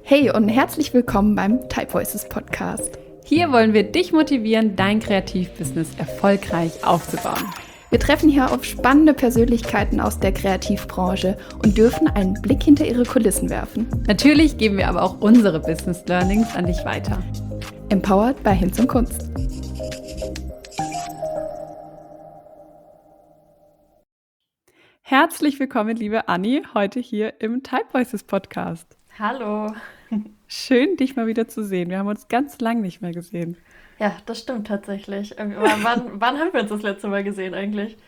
Hey und herzlich willkommen beim Type Voices Podcast. Hier wollen wir dich motivieren, dein Kreativbusiness erfolgreich aufzubauen. Wir treffen hier auf spannende Persönlichkeiten aus der Kreativbranche und dürfen einen Blick hinter ihre Kulissen werfen. Natürlich geben wir aber auch unsere Business Learnings an dich weiter. Empowered bei Hinz und Kunst. Herzlich willkommen, liebe Anni, heute hier im Type Voices Podcast. Hallo. Schön, dich mal wieder zu sehen. Wir haben uns ganz lang nicht mehr gesehen. Ja, das stimmt tatsächlich. Wann haben wir uns das letzte Mal gesehen eigentlich?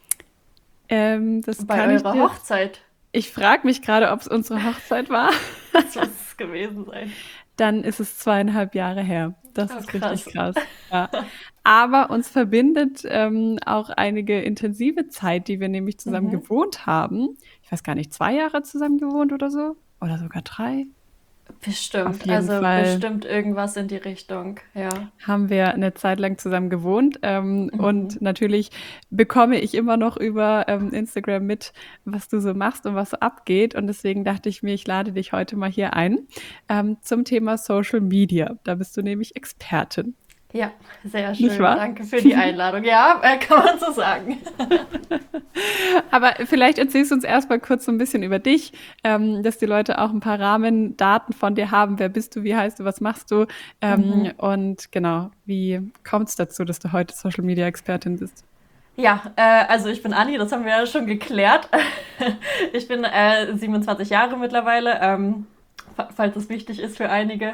Das Bei kann eurer Hochzeit. Ich frage mich gerade, ob es unsere Hochzeit war. Das muss es gewesen sein. Dann ist es 2,5 Jahre her. Das ist krass. richtig krass. Ja. Aber uns verbindet auch einige intensive Zeit, die wir nämlich zusammen gewohnt haben. Ich weiß gar nicht, 2 Jahre zusammen gewohnt oder so? Oder sogar 3? Bestimmt. Auf jeden Fall. Bestimmt irgendwas in die Richtung. Ja. Haben wir eine Zeit lang zusammen gewohnt. Und natürlich bekomme ich immer noch über Instagram mit, was du so machst und was so abgeht. Und deswegen dachte ich mir, ich lade dich heute mal hier ein zum Thema Social Media. Da bist du nämlich Expertin. Ja, sehr schön. Nicht wahr? Danke für die Einladung. Ja, kann man so sagen. Aber vielleicht erzählst du uns erstmal kurz so ein bisschen über dich, dass die Leute auch ein paar Rahmendaten von dir haben. Wer bist du, wie heißt du, was machst du? Und genau, wie kommt es dazu, dass du heute Social-Media-Expertin bist? Ja, also ich bin Anni, das haben wir ja schon geklärt. Ich bin 27 Jahre mittlerweile, falls das wichtig ist für einige.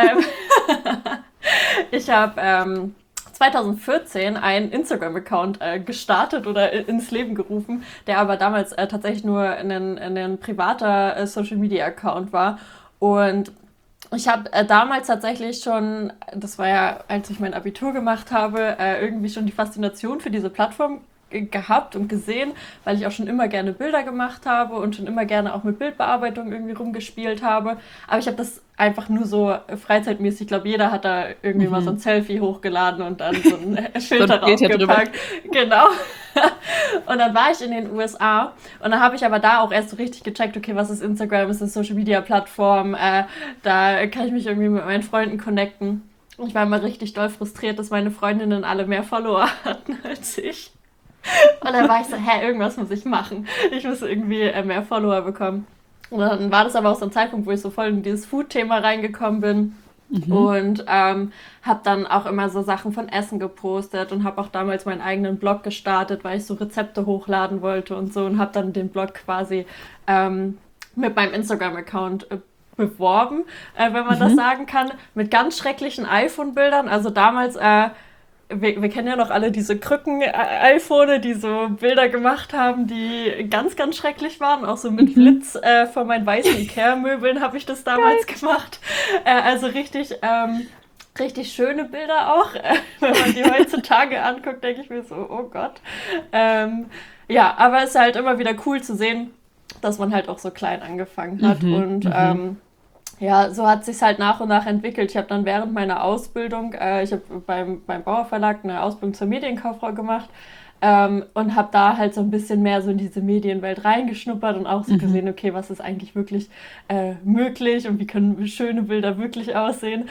Ich habe 2014 einen Instagram-Account gestartet oder ins Leben gerufen, der aber damals tatsächlich nur ein privater Social-Media-Account war. Und ich habe damals tatsächlich schon, das war ja, als ich mein Abitur gemacht habe, irgendwie schon die Faszination für diese Plattform gehabt und gesehen, weil ich auch schon immer gerne Bilder gemacht habe und schon immer gerne auch mit Bildbearbeitung irgendwie rumgespielt habe. Aber ich habe das einfach nur so freizeitmäßig, ich glaube, jeder hat da irgendwie mal so ein Selfie hochgeladen und dann so ein Filter draufgepackt. Genau. Und dann war ich in den USA und dann habe ich aber da auch erst so richtig gecheckt, okay, was ist Instagram, ist eine Social-Media-Plattform, da kann ich mich irgendwie mit meinen Freunden connecten. Ich war immer richtig doll frustriert, dass meine Freundinnen alle mehr Follower hatten als ich. Und dann war ich so, irgendwas muss ich machen. Ich muss irgendwie mehr Follower bekommen. Und dann war das aber auch so ein Zeitpunkt, wo ich so voll in dieses Food-Thema reingekommen bin. Und habe dann auch immer so Sachen von Essen gepostet und habe auch damals meinen eigenen Blog gestartet, weil ich so Rezepte hochladen wollte und so. Und habe dann den Blog quasi mit meinem Instagram-Account beworben, wenn man das sagen kann, mit ganz schrecklichen iPhone-Bildern. Also damals... Wir kennen ja noch alle diese Krücken-iPhone, die so Bilder gemacht haben, die ganz, ganz schrecklich waren. Auch so mit Blitz von meinen weißen Ikea-Möbeln habe ich das damals gemacht. Also richtig schöne Bilder auch. Wenn man die heutzutage anguckt, denke ich mir so, oh Gott. Ja, aber es ist halt immer wieder cool zu sehen, dass man halt auch so klein angefangen hat. Ja, so hat sich's halt nach und nach entwickelt. Ich habe dann während meiner Ausbildung, ich habe beim Bauer Verlag eine Ausbildung zur Medienkauffrau gemacht und habe da halt so ein bisschen mehr so in diese Medienwelt reingeschnuppert und auch so gesehen, okay, was ist eigentlich wirklich möglich und wie können schöne Bilder wirklich aussehen.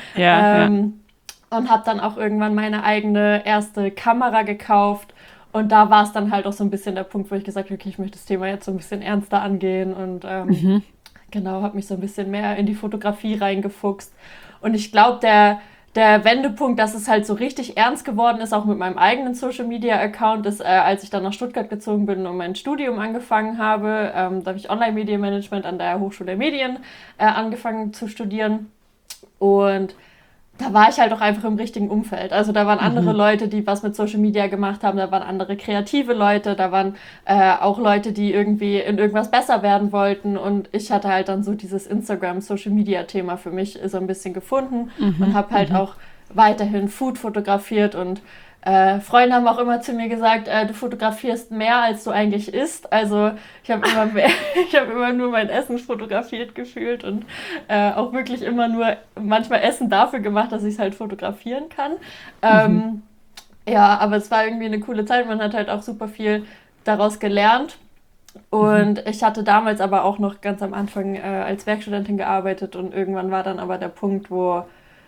Und habe dann auch irgendwann meine eigene erste Kamera gekauft. Und da war es dann halt auch so ein bisschen der Punkt, wo ich gesagt habe, okay, ich möchte das Thema jetzt so ein bisschen ernster angehen und genau, habe mich so ein bisschen mehr in die Fotografie reingefuchst. Und ich glaube, der Wendepunkt, dass es halt so richtig ernst geworden ist, auch mit meinem eigenen Social-Media-Account, ist, als ich dann nach Stuttgart gezogen bin und mein Studium angefangen habe. Da habe ich Online-Medienmanagement an der Hochschule der Medien angefangen zu studieren. Und da war ich halt auch einfach im richtigen Umfeld. Also da waren andere Leute, die was mit Social Media gemacht haben, da waren andere kreative Leute, da waren auch Leute, die irgendwie in irgendwas besser werden wollten und ich hatte halt dann so dieses Instagram-Social-Media-Thema für mich so ein bisschen gefunden und habe halt auch weiterhin Food fotografiert und Freunde haben auch immer zu mir gesagt, du fotografierst mehr, als du eigentlich isst. Also ich habe immer nur mein Essen fotografiert gefühlt und auch wirklich immer nur manchmal Essen dafür gemacht, dass ich es halt fotografieren kann. Ja, aber es war irgendwie eine coole Zeit. Man hat halt auch super viel daraus gelernt. Und ich hatte damals aber auch noch ganz am Anfang als Werkstudentin gearbeitet und irgendwann war dann aber der Punkt, wo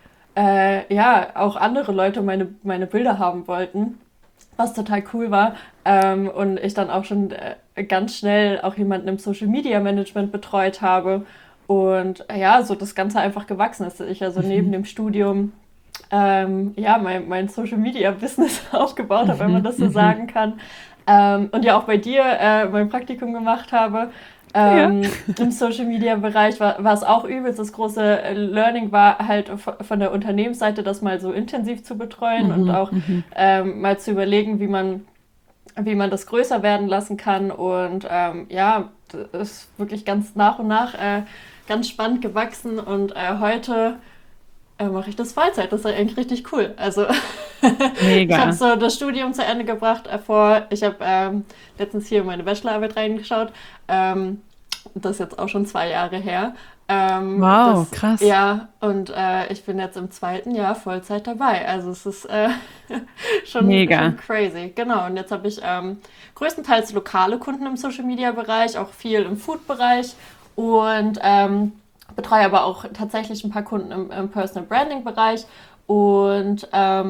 ja auch andere Leute meine Bilder haben wollten, was total cool war. Und ich dann auch schon ganz schnell auch jemanden im Social Media Management betreut habe. Und ja, so das Ganze einfach gewachsen ist. Ich also neben dem Studium ja, mein Social Media Business aufgebaut habe, wenn man das so sagen kann. Und ja auch bei dir mein Praktikum gemacht habe. Im Social Media Bereich war es auch übelst. Das große Learning war halt von der Unternehmensseite, das mal so intensiv zu betreuen und auch mal zu überlegen, wie man das größer werden lassen kann. Und ja, das ist wirklich ganz nach und nach ganz spannend gewachsen. Und heute mache ich das Vollzeit. Das ist eigentlich richtig cool. Also Mega. ich habe so das Studium zu Ende gebracht. Ich habe letztens hier meine Bachelorarbeit reingeschaut. Das ist jetzt auch schon 2 Jahre her. Wow, krass. Ja, und ich bin jetzt im 2. Jahr Vollzeit dabei. Also es ist schon Mega. crazy. Genau, und jetzt habe ich größtenteils lokale Kunden im Social-Media-Bereich, auch viel im Food-Bereich und betreue aber auch tatsächlich ein paar Kunden im Personal-Branding-Bereich. Und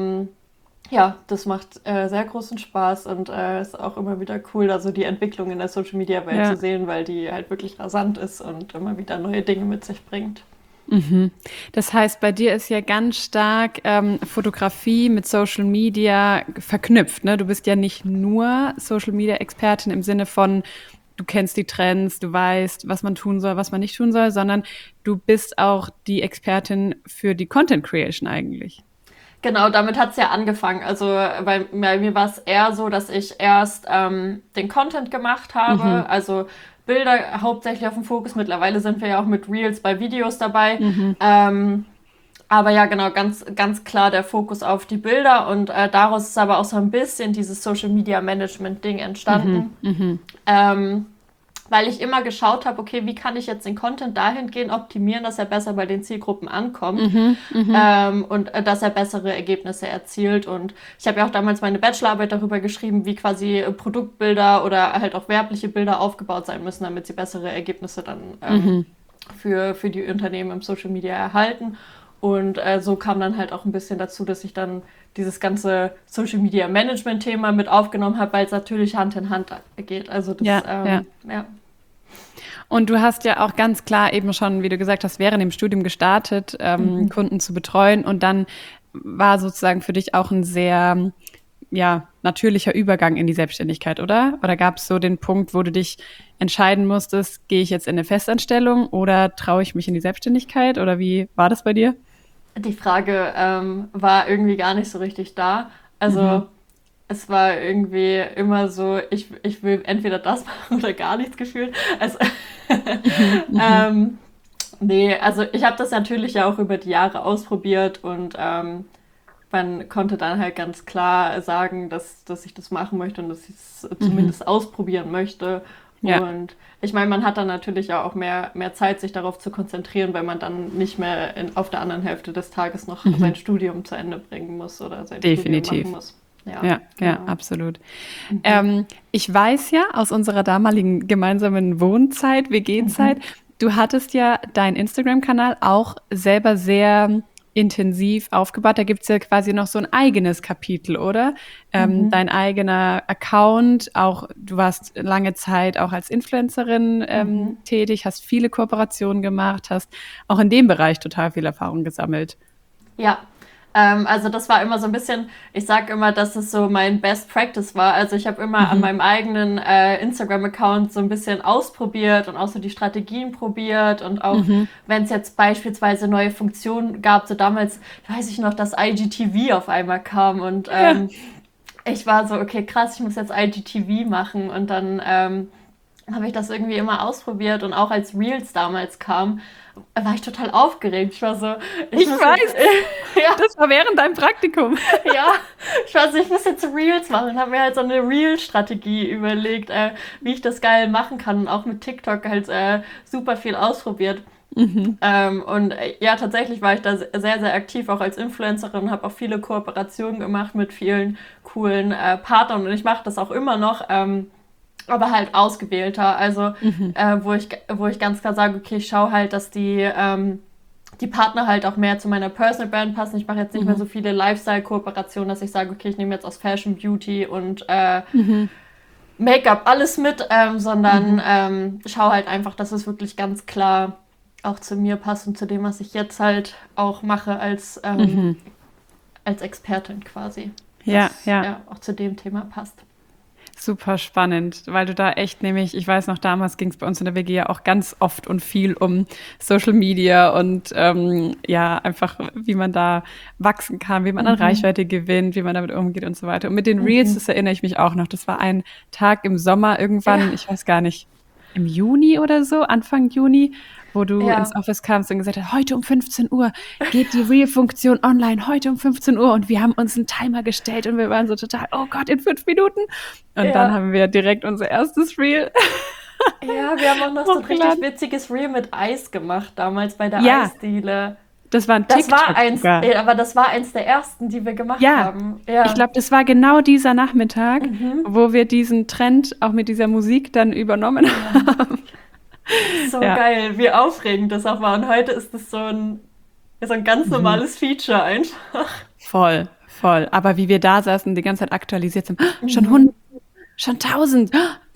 ja, das macht sehr großen Spaß und ist auch immer wieder cool, da so die Entwicklung in der Social-Media-Welt zu sehen, weil die halt wirklich rasant ist und immer wieder neue Dinge mit sich bringt. Das heißt, bei dir ist ja ganz stark Fotografie mit Social Media verknüpft, ne? Du bist ja nicht nur Social Media Expertin im Sinne von, du kennst die Trends, du weißt, was man tun soll, was man nicht tun soll, sondern du bist auch die Expertin für die Content Creation eigentlich. Genau, damit hat es ja angefangen. Also bei mir war es eher so, dass ich erst den Content gemacht habe, also Bilder hauptsächlich auf dem Fokus. Mittlerweile sind wir ja auch mit Reels bei Videos dabei. Aber ja, genau, ganz, ganz klar der Fokus auf die Bilder und daraus ist aber auch so ein bisschen dieses Social Media Management Ding entstanden. Weil ich immer geschaut habe, okay, wie kann ich jetzt den Content dahingehend optimieren, dass er besser bei den Zielgruppen ankommt und dass er bessere Ergebnisse erzielt. Und ich habe ja auch damals meine Bachelorarbeit darüber geschrieben, wie quasi Produktbilder oder halt auch werbliche Bilder aufgebaut sein müssen, damit sie bessere Ergebnisse dann für die Unternehmen im Social Media erhalten. Und so kam dann halt auch ein bisschen dazu, dass ich dann dieses ganze Social Media Management Thema mit aufgenommen habe, weil es natürlich Hand in Hand geht. Also das, ja. Und du hast ja auch ganz klar eben schon, wie du gesagt hast, während dem Studium gestartet, Kunden zu betreuen. Und dann war sozusagen für dich auch ein sehr natürlicher Übergang in die Selbstständigkeit, oder? Oder gab es so den Punkt, wo du dich entscheiden musstest, gehe ich jetzt in eine Festanstellung oder traue ich mich in die Selbstständigkeit? Oder wie war das bei dir? Die Frage war irgendwie gar nicht so richtig da. Also es war irgendwie immer so, ich will entweder das machen oder gar nichts gefühlt. Also nee, also ich habe das natürlich ja auch über die Jahre ausprobiert und man konnte dann halt ganz klar sagen, dass ich das machen möchte und dass ich es zumindest ausprobieren möchte. Ja. Und ich meine, man hat dann natürlich auch mehr Zeit, sich darauf zu konzentrieren, weil man dann nicht mehr auf der anderen Hälfte des Tages noch sein Studium zu Ende bringen muss oder sein Studium machen muss. Ja, absolut. Ich weiß ja aus unserer damaligen gemeinsamen Wohnzeit, WG-Zeit, du hattest ja deinen Instagram-Kanal auch selber sehr intensiv aufgebaut. Da gibt es ja quasi noch so ein eigenes Kapitel, oder? Dein eigener Account, auch du warst lange Zeit auch als Influencerin tätig, hast viele Kooperationen gemacht, hast auch in dem Bereich total viel Erfahrung gesammelt. Ja, also das war immer so ein bisschen, ich sage immer, dass es so mein Best Practice war. Also ich habe immer an meinem eigenen Instagram-Account so ein bisschen ausprobiert und auch so die Strategien probiert und auch wenn es jetzt beispielsweise neue Funktionen gab, so damals, weiß ich noch, dass IGTV auf einmal kam und ich war so, okay, krass, ich muss jetzt IGTV machen und dann habe ich das irgendwie immer ausprobiert und auch als Reels damals kam, war ich total aufgeregt. Ich war so, ich weiß, das war während deinem Praktikum. Ja, ich war so, ich muss jetzt Reels machen und habe mir halt so eine Reel-Strategie überlegt, wie ich das geil machen kann und auch mit TikTok halt super viel ausprobiert. Und ja, tatsächlich war ich da sehr, sehr aktiv, auch als Influencerin, habe auch viele Kooperationen gemacht mit vielen coolen Partnern und ich mache das auch immer noch. aber halt ausgewählter. Also wo ich ganz klar sage, okay, ich schaue halt, dass die Partner halt auch mehr zu meiner Personal Brand passen. Ich mache jetzt nicht mehr so viele Lifestyle-Kooperationen, dass ich sage, okay, ich nehme jetzt aus Fashion, Beauty und Make-up alles mit, sondern schaue halt einfach, dass es wirklich ganz klar auch zu mir passt und zu dem, was ich jetzt halt auch mache als Expertin quasi. Ja, Ja, auch zu dem Thema passt. Super spannend, weil du da echt nämlich, ich weiß noch, damals ging es bei uns in der WG ja auch ganz oft und viel um Social Media und einfach, wie man da wachsen kann, wie man an Reichweite gewinnt, wie man damit umgeht und so weiter. Und mit den Reels, das erinnere ich mich auch noch, das war ein Tag im Sommer irgendwann, ich weiß gar nicht, im Juni oder so, Anfang Juni, wo du ins Office kamst und gesagt hast, heute um 15 Uhr geht die Reel-Funktion online, heute um 15 Uhr und wir haben uns einen Timer gestellt und wir waren so total, oh Gott, in 5 Minuten. Und dann haben wir direkt unser erstes Reel. Ja, wir haben auch noch so ein richtig witziges Reel mit Eis gemacht, damals bei der Eisdiele. Das war ein TikTok. Aber das war eins der ersten, die wir gemacht haben. Ja. Ich glaube, das war genau dieser Nachmittag, wo wir diesen Trend auch mit dieser Musik dann übernommen haben. So geil, wie aufregend das auch war. Und heute ist das so ein ganz normales Feature einfach. Voll. Aber wie wir da saßen, die ganze Zeit aktualisiert sind, schon 100, schon 1000.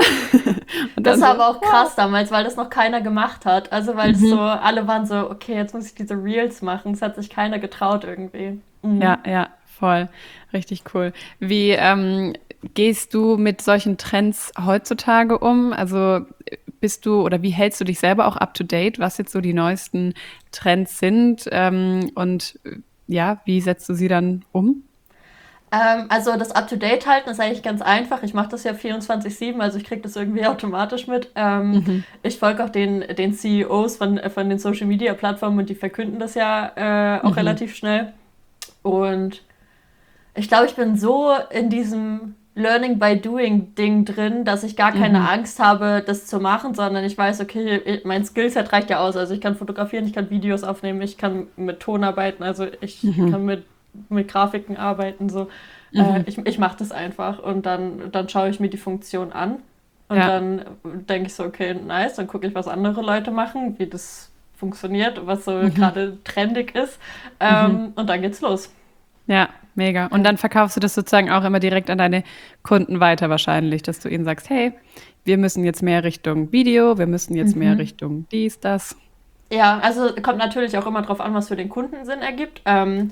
Das war aber auch krass damals, weil das noch keiner gemacht hat. Also weil so, alle waren so, okay, jetzt muss ich diese Reels machen. Es hat sich keiner getraut irgendwie. Ja, voll. Richtig cool. Wie gehst du mit solchen Trends heutzutage um? Also bist du oder wie hältst du dich selber auch up to date, was jetzt so die neuesten Trends sind? Und wie setzt du sie dann um? Also das Up-to-Date halten ist eigentlich ganz einfach. Ich mache das ja 24/7, also ich kriege das irgendwie automatisch mit. Ich folge auch den CEOs von den Social-Media-Plattformen und die verkünden das ja auch relativ schnell. Und ich glaube, ich bin so in diesem Learning by Doing Ding drin, dass ich gar keine Angst habe, das zu machen, sondern ich weiß, okay, mein Skillset reicht ja aus. Also ich kann fotografieren, ich kann Videos aufnehmen, ich kann mit Ton arbeiten, also ich kann mit Grafiken arbeiten, so. Ich mache das einfach und dann schaue ich mir die Funktion an und dann denke ich so, okay, nice, dann gucke ich, was andere Leute machen, wie das funktioniert, was so gerade trendig ist und dann geht's los. Ja, mega. Und dann verkaufst du das sozusagen auch immer direkt an deine Kunden weiter wahrscheinlich, dass du ihnen sagst, hey, wir müssen jetzt mehr Richtung Video, wir müssen jetzt mehr Richtung dies, das. Ja, also kommt natürlich auch immer drauf an, was für den Kunden Sinn ergibt.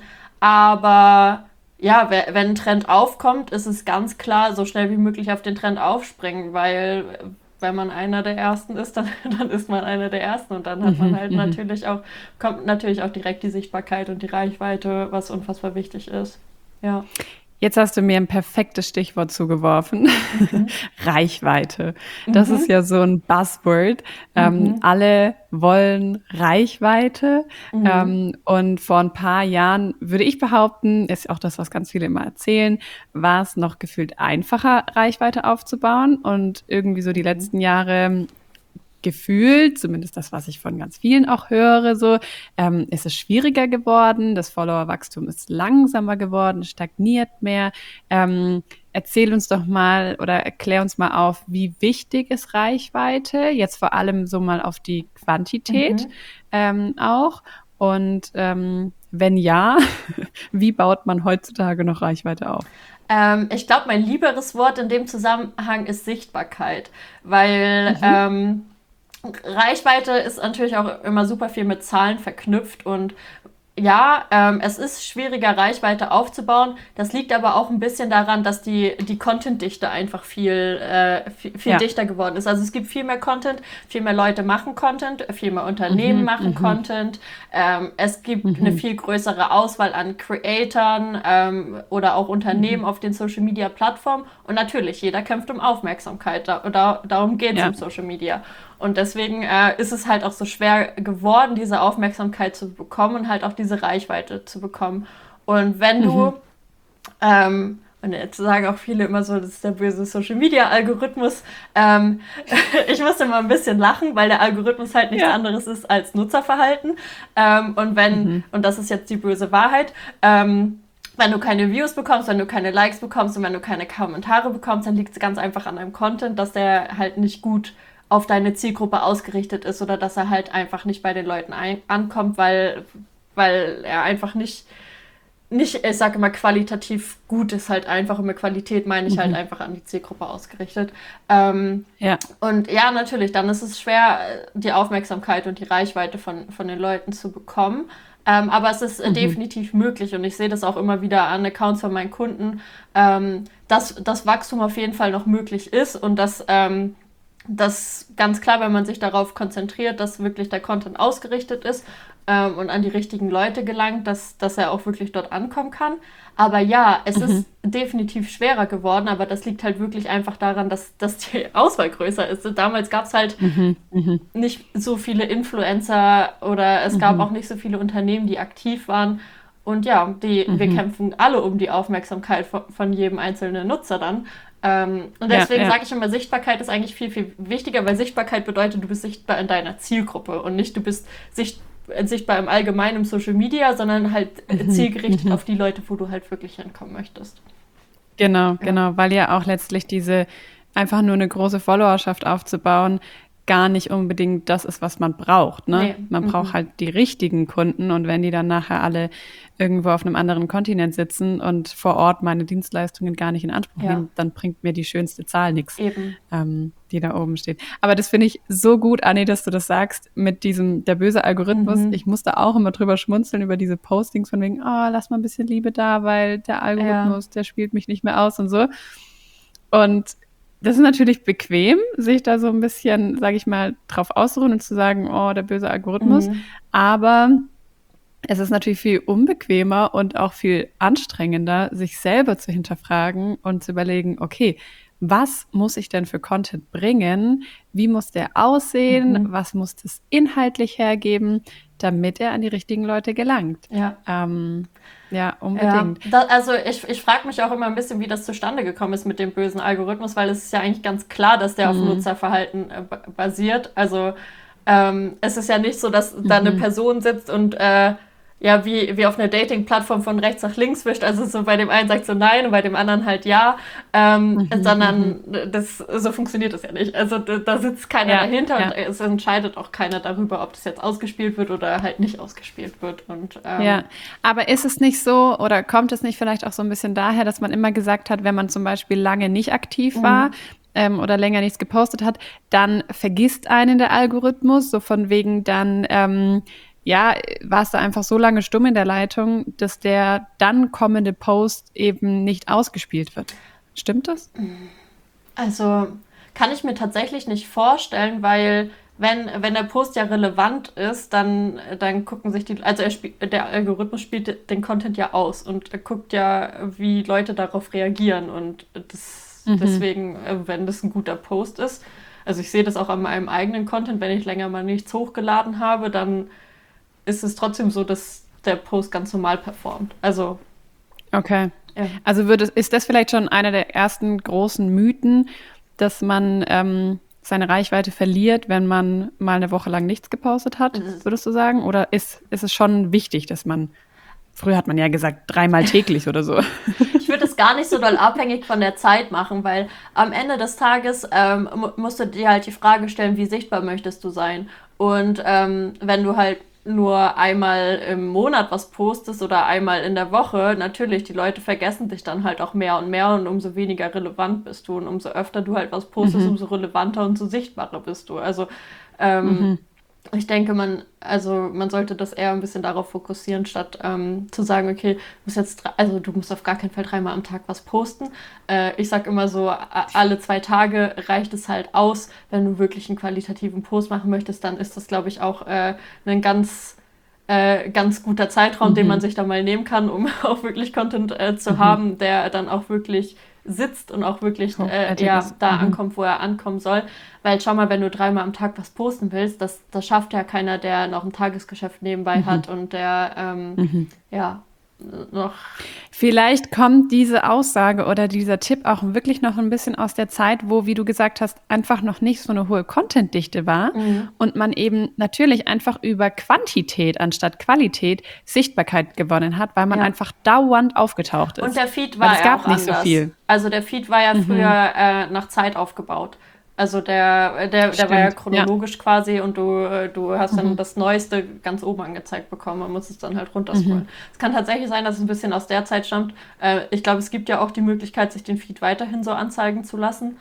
Aber ja, wenn ein Trend aufkommt, ist es ganz klar, so schnell wie möglich auf den Trend aufspringen, weil wenn man einer der Ersten ist, dann ist man einer der Ersten und dann hat man halt kommt natürlich auch direkt die Sichtbarkeit und die Reichweite, was unfassbar wichtig ist. Ja. Jetzt hast du mir ein perfektes Stichwort zugeworfen. Reichweite. Das ist ja so ein Buzzword. Alle wollen Reichweite. Und vor ein paar Jahren, würde ich behaupten, ist auch das, was ganz viele immer erzählen, war es noch gefühlt einfacher, Reichweite aufzubauen. Und irgendwie so die letzten Jahre gefühlt, zumindest das, was ich von ganz vielen auch höre, so, ist es schwieriger geworden, das Followerwachstum ist langsamer geworden, stagniert mehr. Erzähl uns doch mal oder erklär uns mal auf, wie wichtig ist Reichweite, jetzt vor allem so mal auf die Quantität auch. Und wenn ja, wie baut man heutzutage noch Reichweite auf? Ich glaube, mein lieberes Wort in dem Zusammenhang ist Sichtbarkeit, weil Reichweite ist natürlich auch immer super viel mit Zahlen verknüpft und ja, es ist schwieriger, Reichweite aufzubauen. Das liegt aber auch ein bisschen daran, dass die Content-Dichte einfach viel dichter geworden ist. Also es gibt viel mehr Content, viel mehr Leute machen Content, viel mehr Unternehmen machen Content. Es gibt eine viel größere Auswahl an Creatoren oder auch Unternehmen auf den Social-Media-Plattformen. Und natürlich, jeder kämpft um Aufmerksamkeit. Darum geht es im Social Media. Und deswegen ist es halt auch so schwer geworden, diese Aufmerksamkeit zu bekommen und halt auch diese Reichweite zu bekommen. Und wenn du, und jetzt sagen auch viele immer so, das ist der böse Social-Media-Algorithmus. Ich muss immer ein bisschen lachen, weil der Algorithmus halt nichts anderes ist als Nutzerverhalten. Und das ist jetzt die böse Wahrheit, wenn wenn du keine Views bekommst, wenn du keine Likes bekommst und wenn du keine Kommentare bekommst, dann liegt es ganz einfach an deinem Content, dass der halt nicht gut auf deine Zielgruppe ausgerichtet ist oder dass er halt einfach nicht bei den Leuten ankommt, weil er einfach nicht, ich sage immer, qualitativ gut ist halt einfach. Und mit Qualität meine ich halt einfach an die Zielgruppe ausgerichtet. Ja. Und ja, natürlich, dann ist es schwer, die Aufmerksamkeit und die Reichweite von den Leuten zu bekommen. Aber es ist definitiv möglich und ich sehe das auch immer wieder an Accounts von meinen Kunden, dass das Wachstum auf jeden Fall noch möglich ist und dass das ganz klar, wenn man sich darauf konzentriert, dass wirklich der Content ausgerichtet ist und an die richtigen Leute gelangt, dass er auch wirklich dort ankommen kann. Aber ja, es ist definitiv schwerer geworden, aber das liegt halt wirklich einfach daran, dass die Auswahl größer ist. Damals gab es halt nicht so viele Influencer oder es gab auch nicht so viele Unternehmen, die aktiv waren. Und ja, wir kämpfen alle um die Aufmerksamkeit von jedem einzelnen Nutzer dann. Und deswegen sage ich immer, Sichtbarkeit ist eigentlich viel, viel wichtiger, weil Sichtbarkeit bedeutet, du bist sichtbar in deiner Zielgruppe und nicht du bist sichtbar im Allgemeinen im Social Media, sondern halt zielgerichtet auf die Leute, wo du halt wirklich hinkommen möchtest. Genau, weil ja auch letztlich diese einfach nur eine große Followerschaft aufzubauen, gar nicht unbedingt das ist, was man braucht. Ne? Nee. Man braucht halt die richtigen Kunden und wenn die dann nachher alle irgendwo auf einem anderen Kontinent sitzen und vor Ort meine Dienstleistungen gar nicht in Anspruch nehmen, dann bringt mir die schönste Zahl nichts, die da oben steht. Aber das finde ich so gut, Anni, dass du das sagst mit diesem, der böse Algorithmus. Ich musste auch immer drüber schmunzeln über diese Postings von wegen, lass mal ein bisschen Liebe da, weil der Algorithmus, der spielt mich nicht mehr aus und so. Und das ist natürlich bequem, sich da so ein bisschen, sage ich mal, drauf auszuruhen und zu sagen, der böse Algorithmus. Aber es ist natürlich viel unbequemer und auch viel anstrengender, sich selber zu hinterfragen und zu überlegen, okay, was muss ich denn für Content bringen? Wie muss der aussehen? Was muss das inhaltlich hergeben, damit er an die richtigen Leute gelangt? Ja, unbedingt. Ja, also ich frage mich auch immer ein bisschen, wie das zustande gekommen ist mit dem bösen Algorithmus, weil es ist ja eigentlich ganz klar, dass der auf Nutzerverhalten basiert. Also es ist ja nicht so, dass da eine Person sitzt und wie auf einer Dating-Plattform von rechts nach links wischt. Also so bei dem einen sagt so nein und bei dem anderen halt ja. Sondern so funktioniert das ja nicht. Also da sitzt keiner dahinter und es entscheidet auch keiner darüber, ob das jetzt ausgespielt wird oder halt nicht ausgespielt wird. Und, aber ist es nicht so oder kommt es nicht vielleicht auch so ein bisschen daher, dass man immer gesagt hat, wenn man zum Beispiel lange nicht aktiv war, oder länger nichts gepostet hat, dann vergisst einen der Algorithmus, so von wegen dann warst du einfach so lange stumm in der Leitung, dass der dann kommende Post eben nicht ausgespielt wird. Stimmt das? Also kann ich mir tatsächlich nicht vorstellen, weil wenn der Post ja relevant ist, dann gucken sich der Algorithmus spielt den Content ja aus und er guckt ja, wie Leute darauf reagieren und deswegen, wenn das ein guter Post ist, also ich sehe das auch an meinem eigenen Content, wenn ich länger mal nichts hochgeladen habe, dann ist es trotzdem so, dass der Post ganz normal performt. Also okay. Ja. Also ist das vielleicht schon einer der ersten großen Mythen, dass man seine Reichweite verliert, wenn man mal eine Woche lang nichts gepostet hat, würdest du sagen? Oder ist es schon wichtig, dass man, früher hat man ja gesagt, 3-mal täglich oder so. Ich würde es gar nicht so doll abhängig von der Zeit machen, weil am Ende des Tages musst du dir halt die Frage stellen, wie sichtbar möchtest du sein? Und wenn du halt nur einmal im Monat was postest oder einmal in der Woche, natürlich, die Leute vergessen dich dann halt auch mehr und mehr und umso weniger relevant bist du und umso öfter du halt was postest, umso relevanter und so sichtbarer bist du. Also ich denke, man sollte das eher ein bisschen darauf fokussieren, statt zu sagen, okay, du musst auf gar keinen Fall 3-mal am Tag was posten. Ich sag immer so, alle 2 Tage reicht es halt aus. Wenn du wirklich einen qualitativen Post machen möchtest, dann ist das, glaube ich, auch ein ganz guter Zeitraum, den man sich da mal nehmen kann, um auch wirklich Content zu haben, der dann auch wirklich sitzt und auch wirklich ankommt, wo er ankommen soll. Weil schau mal, wenn du 3-mal am Tag was posten willst, das schafft ja keiner, der noch ein Tagesgeschäft nebenbei hat und der noch. Vielleicht kommt diese Aussage oder dieser Tipp auch wirklich noch ein bisschen aus der Zeit, wo, wie du gesagt hast, einfach noch nicht so eine hohe Contentdichte war und man eben natürlich einfach über Quantität anstatt Qualität Sichtbarkeit gewonnen hat, weil man einfach dauernd aufgetaucht ist. Und der Feed Weil war es ja gab auch nicht anders. so viel. Also der Feed war ja früher nach Zeit aufgebaut. Also der war ja chronologisch quasi und du hast dann das Neueste ganz oben angezeigt bekommen. Man muss es dann halt runterscrollen. Es kann tatsächlich sein, dass es ein bisschen aus der Zeit stammt. Ich glaube, es gibt ja auch die Möglichkeit, sich den Feed weiterhin so anzeigen zu lassen.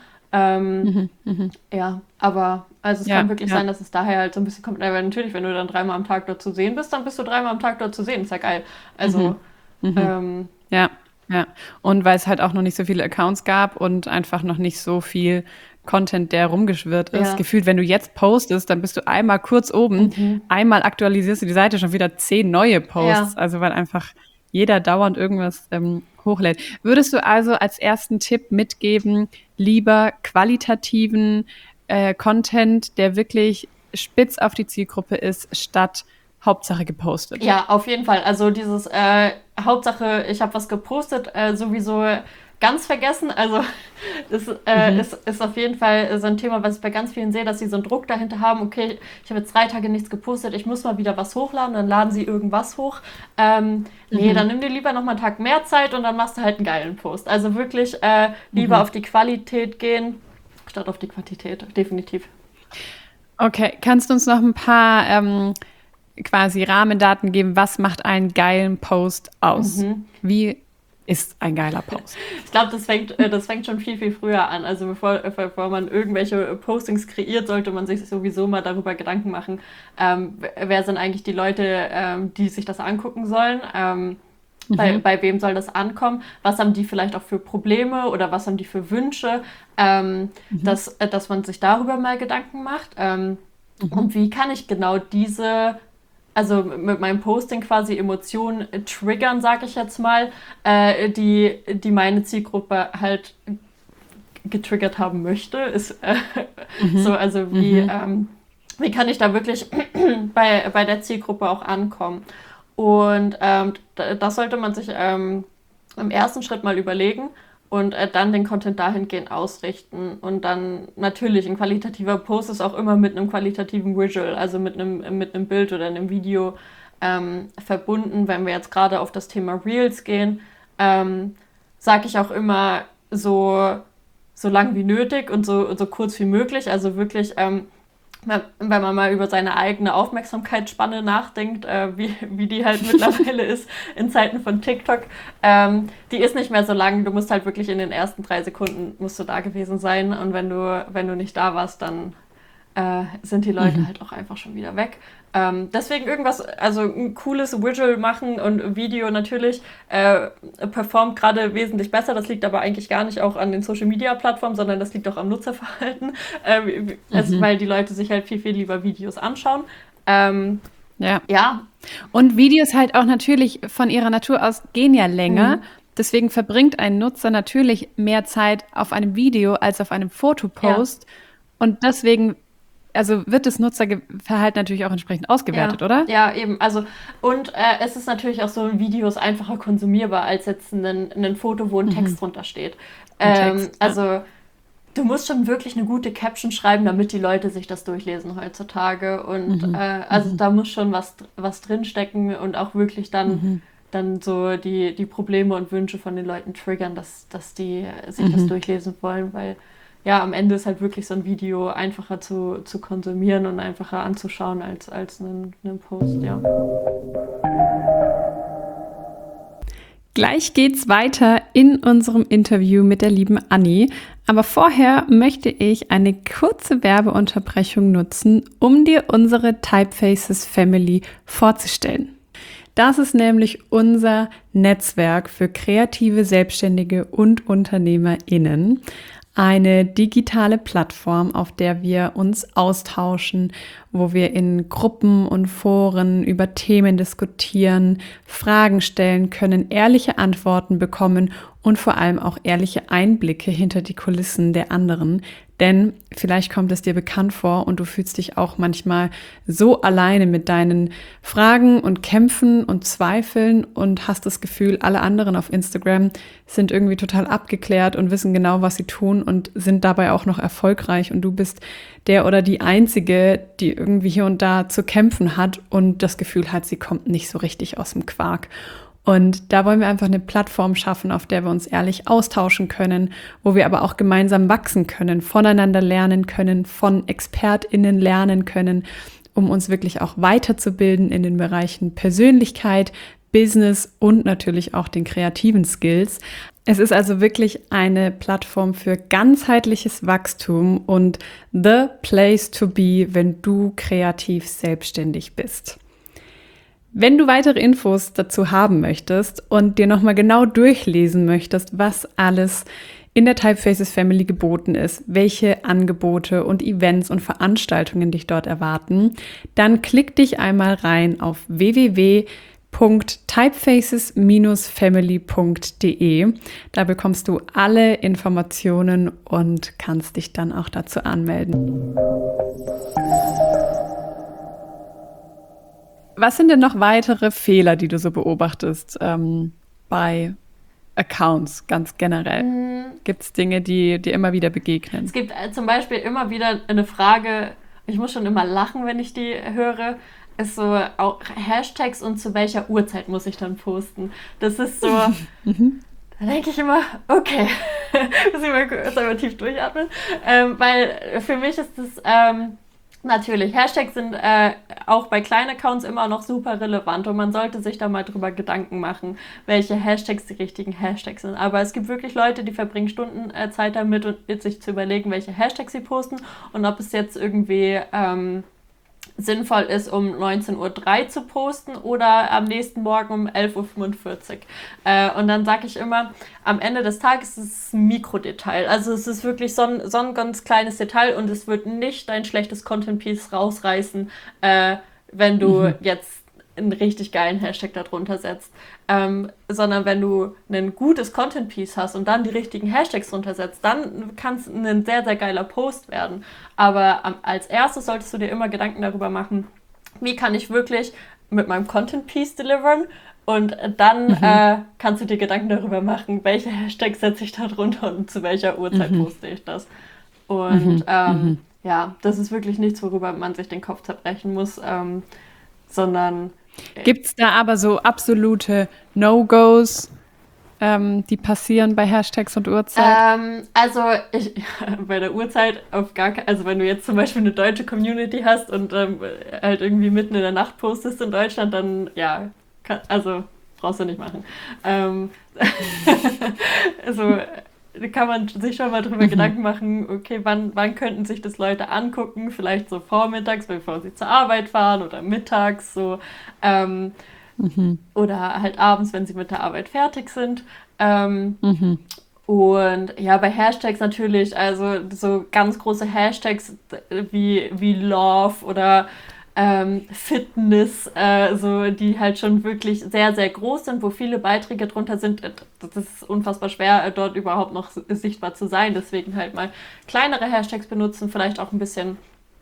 Ja, aber also es kann wirklich sein, dass es daher halt so ein bisschen kommt. Weil natürlich, wenn du dann 3-mal am Tag dort zu sehen bist, dann bist du 3-mal am Tag dort zu sehen. Ist ja geil. Also Ja. Und weil es halt auch noch nicht so viele Accounts gab und einfach noch nicht so viel Content, der rumgeschwirrt ist. Ja. Gefühlt, wenn du jetzt postest, dann bist du einmal kurz oben, einmal aktualisierst du die Seite, schon wieder 10 neue Posts. Ja. Also weil einfach jeder dauernd irgendwas hochlädt. Würdest du also als ersten Tipp mitgeben, lieber qualitativen Content, der wirklich spitz auf die Zielgruppe ist, statt Hauptsache gepostet? Ja, auf jeden Fall. Also dieses Hauptsache, ich habe was gepostet, sowieso ganz vergessen. Also das ist auf jeden Fall so ein Thema, was ich bei ganz vielen sehe, dass sie so einen Druck dahinter haben. Okay, ich habe jetzt 3 Tage nichts gepostet, ich muss mal wieder was hochladen. Dann laden sie irgendwas hoch. Nee, dann nimm dir lieber noch mal einen Tag mehr Zeit und dann machst du halt einen geilen Post. Also wirklich lieber auf die Qualität gehen, statt auf die Quantität, definitiv. Okay, kannst du uns noch ein paar quasi Rahmendaten geben, was macht einen geilen Post aus? Wie ist ein geiler Post? Ich glaube, das fängt schon viel, viel früher an. Also bevor man irgendwelche Postings kreiert, sollte man sich sowieso mal darüber Gedanken machen, wer sind eigentlich die Leute, die sich das angucken sollen, bei wem soll das ankommen, was haben die vielleicht auch für Probleme oder was haben die für Wünsche, dass man sich darüber mal Gedanken macht. Und wie kann ich genau also mit meinem Posting quasi Emotionen triggern, sage ich jetzt mal, die meine Zielgruppe halt getriggert haben möchte. Ist so, also wie kann ich da wirklich bei der Zielgruppe auch ankommen? Und das sollte man sich im ersten Schritt mal überlegen und dann den Content dahingehend ausrichten. Und dann natürlich ein qualitativer Post ist auch immer mit einem qualitativen Visual, also mit einem Bild oder einem Video verbunden. Wenn wir jetzt gerade auf das Thema Reels gehen, sage ich auch immer so lang wie nötig und so kurz wie möglich. Also wirklich, wenn man mal über seine eigene Aufmerksamkeitsspanne nachdenkt, wie die halt mittlerweile ist in Zeiten von TikTok, die ist nicht mehr so lang. Du musst halt wirklich in den ersten 3 Sekunden musst du da gewesen sein. Und wenn du nicht da warst, dann sind die Leute halt auch einfach schon wieder weg. Deswegen irgendwas, also ein cooles Visual machen und Video natürlich performt gerade wesentlich besser. Das liegt aber eigentlich gar nicht auch an den Social-Media-Plattformen, sondern das liegt auch am Nutzerverhalten, weil die Leute sich halt viel, viel lieber Videos anschauen. Ja. Und Videos halt auch natürlich von ihrer Natur aus gehen ja länger. Deswegen verbringt ein Nutzer natürlich mehr Zeit auf einem Video als auf einem Fotopost. Und deswegen wird das Nutzerverhalten natürlich auch entsprechend ausgewertet, oder? Ja, eben. Also, und es ist natürlich auch so, ein Video ist einfacher konsumierbar als jetzt ein Foto, wo ein Text drunter steht. Also, du musst schon wirklich eine gute Caption schreiben, damit die Leute sich das durchlesen heutzutage. Und also da muss schon was drinstecken und auch wirklich dann so die Probleme und Wünsche von den Leuten triggern, dass die sich das durchlesen wollen, weil ja, am Ende ist halt wirklich so ein Video einfacher zu konsumieren und einfacher anzuschauen als einen Post, ja. Gleich geht's weiter in unserem Interview mit der lieben Anni. Aber vorher möchte ich eine kurze Werbeunterbrechung nutzen, um dir unsere Typefaces Family vorzustellen. Das ist nämlich unser Netzwerk für kreative Selbstständige und UnternehmerInnen. Eine digitale Plattform, auf der wir uns austauschen, wo wir in Gruppen und Foren über Themen diskutieren, Fragen stellen können, ehrliche Antworten bekommen und vor allem auch ehrliche Einblicke hinter die Kulissen der anderen. Denn vielleicht kommt es dir bekannt vor und du fühlst dich auch manchmal so alleine mit deinen Fragen und Kämpfen und Zweifeln und hast das Gefühl, alle anderen auf Instagram sind irgendwie total abgeklärt und wissen genau, was sie tun und sind dabei auch noch erfolgreich und du bist der oder die Einzige, die irgendwie hier und da zu kämpfen hat und das Gefühl hat, sie kommt nicht so richtig aus dem Quark. Und da wollen wir einfach eine Plattform schaffen, auf der wir uns ehrlich austauschen können, wo wir aber auch gemeinsam wachsen können, voneinander lernen können, von ExpertInnen lernen können, um uns wirklich auch weiterzubilden in den Bereichen Persönlichkeit, Business und natürlich auch den kreativen Skills. Es ist also wirklich eine Plattform für ganzheitliches Wachstum und the place to be, wenn du kreativ selbstständig bist. Wenn du weitere Infos dazu haben möchtest und dir nochmal genau durchlesen möchtest, was alles in der Typefaces Family geboten ist, welche Angebote und Events und Veranstaltungen dich dort erwarten, dann klick dich einmal rein auf www.typefaces-family.de. Da bekommst du alle Informationen und kannst dich dann auch dazu anmelden. Was sind denn noch weitere Fehler, die du so beobachtest bei Accounts ganz generell? Gibt es Dinge, die dir immer wieder begegnen? Es gibt zum Beispiel immer wieder eine Frage, ich muss schon immer lachen, wenn ich die höre, ist so auch Hashtags und zu welcher Uhrzeit muss ich dann posten. Das ist so, da denke ich immer, okay, muss ich mal kurz einmal tief durchatmen, weil für mich ist das... Natürlich, Hashtags sind auch bei kleinen Accounts immer noch super relevant und man sollte sich da mal drüber Gedanken machen, welche Hashtags die richtigen Hashtags sind. Aber es gibt wirklich Leute, die verbringen Stunden Zeit damit, sich zu überlegen, welche Hashtags sie posten und ob es jetzt irgendwie sinnvoll ist, um 19:03 Uhr zu posten oder am nächsten Morgen um 11:45 Uhr. Und dann sage ich immer, am Ende des Tages ist es ein Mikrodetail. Also es ist wirklich so ein ganz kleines Detail und es wird nicht dein schlechtes Content-Piece rausreißen, wenn du jetzt einen richtig geilen Hashtag darunter setzt, sondern wenn du ein gutes Content-Piece hast und dann die richtigen Hashtags drunter setzt, dann kann es ein sehr, sehr geiler Post werden. Aber als erstes solltest du dir immer Gedanken darüber machen, wie kann ich wirklich mit meinem Content-Piece delivern und dann kannst du dir Gedanken darüber machen, welche Hashtags setze ich da drunter und zu welcher Uhrzeit poste ich das. Und ja, das ist wirklich nichts, worüber man sich den Kopf zerbrechen muss, sondern... Gibt es da aber so absolute No-Gos, die passieren bei Hashtags und Uhrzeit? Also bei der Uhrzeit auf gar keinen, also wenn du jetzt zum Beispiel eine deutsche Community hast und halt irgendwie mitten in der Nacht postest in Deutschland, dann ja, also brauchst du nicht machen. Also kann man sich schon mal drüber Gedanken machen, okay, wann könnten sich das Leute angucken, vielleicht so vormittags, bevor sie zur Arbeit fahren oder mittags so, oder halt abends, wenn sie mit der Arbeit fertig sind. Und ja, bei Hashtags natürlich, also so ganz große Hashtags wie Love oder Fitness, so die halt schon wirklich sehr, sehr groß sind, wo viele Beiträge drunter sind. Das ist unfassbar schwer, dort überhaupt noch sichtbar zu sein. Deswegen halt mal kleinere Hashtags benutzen, vielleicht auch ein bisschen,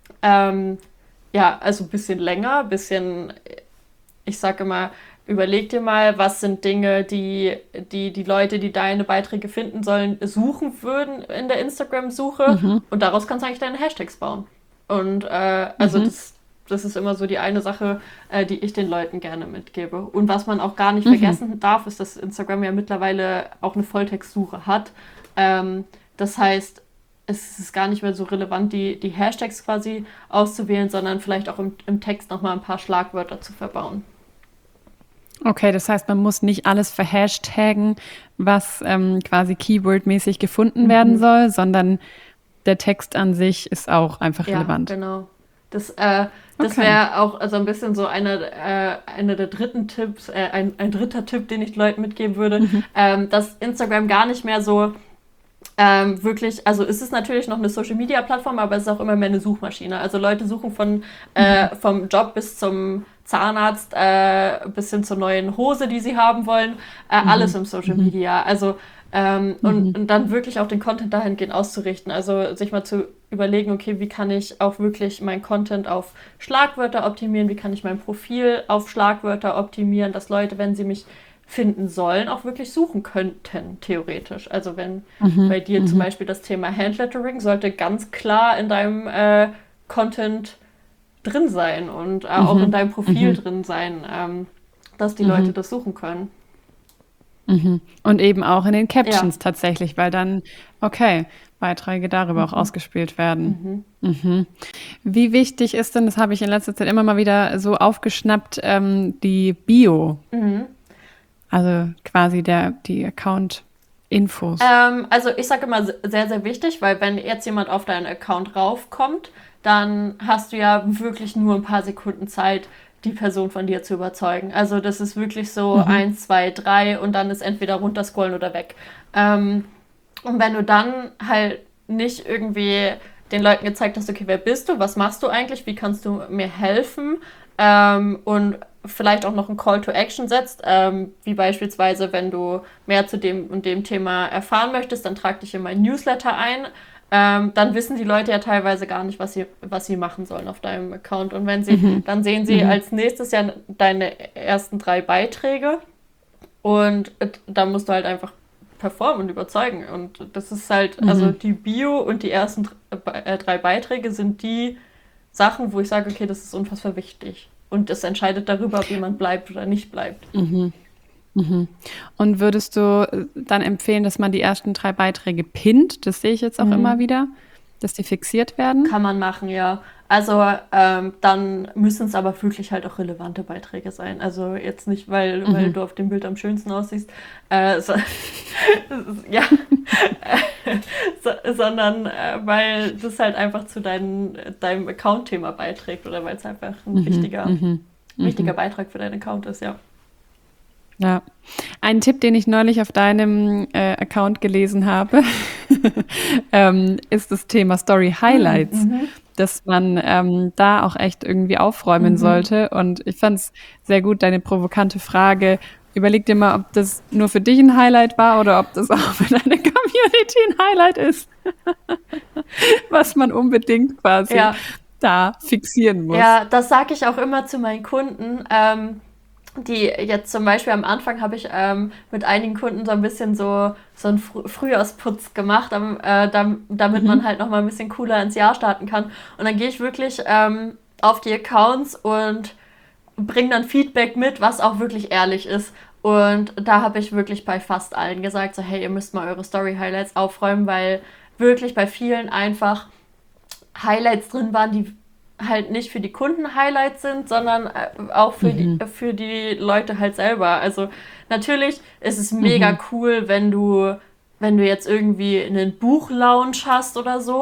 also ein bisschen länger, ich sage immer, überleg dir mal, was sind Dinge, die Leute, die deine Beiträge finden sollen, suchen würden in der Instagram-Suche und daraus kannst du eigentlich deine Hashtags bauen. Und das ist immer so die eine Sache, die ich den Leuten gerne mitgebe. Und was man auch gar nicht vergessen darf, ist, dass Instagram ja mittlerweile auch eine Volltextsuche hat. Das heißt, es ist gar nicht mehr so relevant, die Hashtags quasi auszuwählen, sondern vielleicht auch im Text nochmal ein paar Schlagwörter zu verbauen. Okay, das heißt, man muss nicht alles verhashtaggen, was quasi keywordmäßig gefunden werden soll, sondern der Text an sich ist auch einfach relevant. Ja, genau. Das wäre auch also ein bisschen so einer der dritten Tipps, ein dritter Tipp, den ich Leuten mitgeben würde, dass Instagram gar nicht mehr so wirklich, also es ist natürlich noch eine Social-Media-Plattform, aber es ist auch immer mehr eine Suchmaschine. Also Leute suchen vom Job bis zum Zahnarzt bis hin zur neuen Hose, die sie haben wollen, alles im Social Media. Also und dann wirklich auch den Content dahingehend auszurichten. Also sich mal zu überlegen, okay, wie kann ich auch wirklich meinen Content auf Schlagwörter optimieren, wie kann ich mein Profil auf Schlagwörter optimieren, dass Leute, wenn sie mich finden sollen, auch wirklich suchen könnten, theoretisch. Also wenn bei dir zum Beispiel das Thema Handlettering sollte ganz klar in deinem Content drin sein und auch in deinem Profil drin sein, dass die Leute das suchen können. Und eben auch in den Captions tatsächlich, weil dann, Beiträge darüber auch ausgespielt werden. Wie wichtig ist denn, das habe ich in letzter Zeit immer mal wieder so aufgeschnappt, die Bio? Also quasi die Account-Infos. Also ich sage immer sehr, sehr wichtig, weil wenn jetzt jemand auf deinen Account raufkommt, dann hast du ja wirklich nur ein paar Sekunden Zeit, die Person von dir zu überzeugen. Also das ist wirklich so 1, 2, 3 und dann ist entweder runterscrollen oder weg. Und wenn du dann halt nicht irgendwie den Leuten gezeigt hast, okay, wer bist du, was machst du eigentlich, wie kannst du mir helfen und vielleicht auch noch einen Call to Action setzt, wie beispielsweise, wenn du mehr zu dem und dem Thema erfahren möchtest, dann trag dich in mein Newsletter ein. Dann wissen die Leute ja teilweise gar nicht, was sie machen sollen auf deinem Account. Und wenn sie, dann sehen sie als nächstes ja deine ersten 3 Beiträge und da musst du halt einfach performen und überzeugen. Und das ist halt, also die Bio und die ersten 3 Beiträge sind die Sachen, wo ich sage, okay, das ist unfassbar wichtig. Und das entscheidet darüber, ob jemand bleibt oder nicht bleibt. Und würdest du dann empfehlen, dass man die ersten 3 Beiträge pinnt? Das sehe ich jetzt auch immer wieder, dass die fixiert werden. Kann man machen, ja. Also dann müssen es aber wirklich halt auch relevante Beiträge sein. Also jetzt nicht, weil du auf dem Bild am schönsten aussiehst, sondern weil das halt einfach zu deinem Account-Thema beiträgt oder weil es einfach ein wichtiger Beitrag für deinen Account ist, ja. Ja, ein Tipp, den ich neulich auf deinem Account gelesen habe, ist das Thema Story Highlights, dass man da auch echt irgendwie aufräumen sollte. Und ich fand es sehr gut, deine provokante Frage. Überleg dir mal, ob das nur für dich ein Highlight war oder ob das auch für deine Community ein Highlight ist, was man unbedingt quasi da fixieren muss. Ja, das sage ich auch immer zu meinen Kunden. Die jetzt zum Beispiel am Anfang habe ich mit einigen Kunden so ein bisschen so einen Frühjahrsputz gemacht, damit man halt nochmal ein bisschen cooler ins Jahr starten kann. Und dann gehe ich wirklich auf die Accounts und bringe dann Feedback mit, was auch wirklich ehrlich ist. Und da habe ich wirklich bei fast allen gesagt, so hey, ihr müsst mal eure Story-Highlights aufräumen, weil wirklich bei vielen einfach Highlights drin waren, die halt nicht für die Kunden Highlights sind, sondern auch für die Leute halt selber. Also natürlich ist es mega cool, wenn du jetzt irgendwie einen Buchlaunch hast oder so,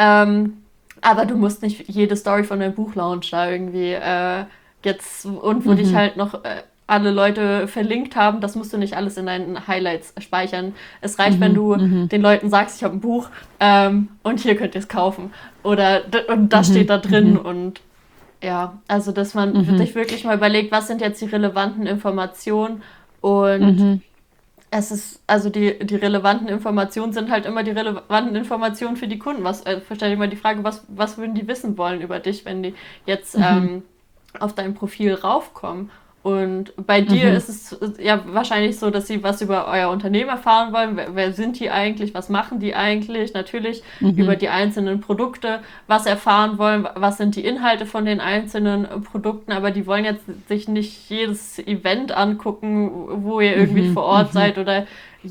aber du musst nicht jede Story von deinem Buchlaunch da irgendwie jetzt und wo dich halt noch alle Leute verlinkt haben, das musst du nicht alles in deinen Highlights speichern. Es reicht, wenn du den Leuten sagst, ich habe ein Buch und hier könnt ihr es kaufen. Und das steht da drin. Und ja, also dass man sich wirklich mal überlegt, was sind jetzt die relevanten Informationen und es ist, also die relevanten Informationen sind halt immer die relevanten Informationen für die Kunden. Stell dir mal die Frage, was würden die wissen wollen über dich, wenn die jetzt auf dein Profil raufkommen? Und bei dir ist es ja wahrscheinlich so, dass sie was über euer Unternehmen erfahren wollen. Wer sind die eigentlich? Was machen die eigentlich? Natürlich über die einzelnen Produkte, was erfahren wollen, was sind die Inhalte von den einzelnen Produkten. Aber die wollen jetzt sich nicht jedes Event angucken, wo ihr irgendwie vor Ort seid oder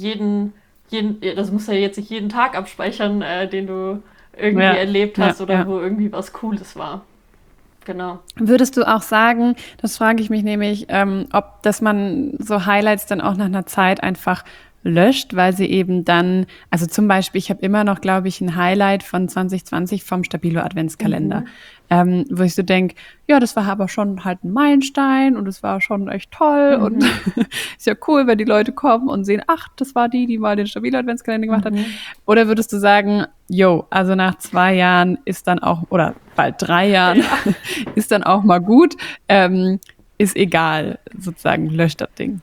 das muss ja jetzt nicht jeden Tag abspeichern, den du irgendwie erlebt hast oder wo irgendwie was Cooles war. Genau. Würdest du auch sagen, das frage ich mich nämlich, dass man so Highlights dann auch nach einer Zeit einfach löscht, weil sie eben dann, also zum Beispiel, ich habe immer noch, glaube ich, ein Highlight von 2020 vom Stabilo Adventskalender, wo ich so denke, ja, das war aber schon halt ein Meilenstein und es war schon echt toll und ist ja cool, wenn die Leute kommen und sehen, ach, das war die mal den Stabilo Adventskalender gemacht hat. Oder würdest du sagen, also nach 2 Jahren ist dann auch, oder bald 3 Jahren, ist dann auch mal gut. ist egal, sozusagen, löscht das Ding.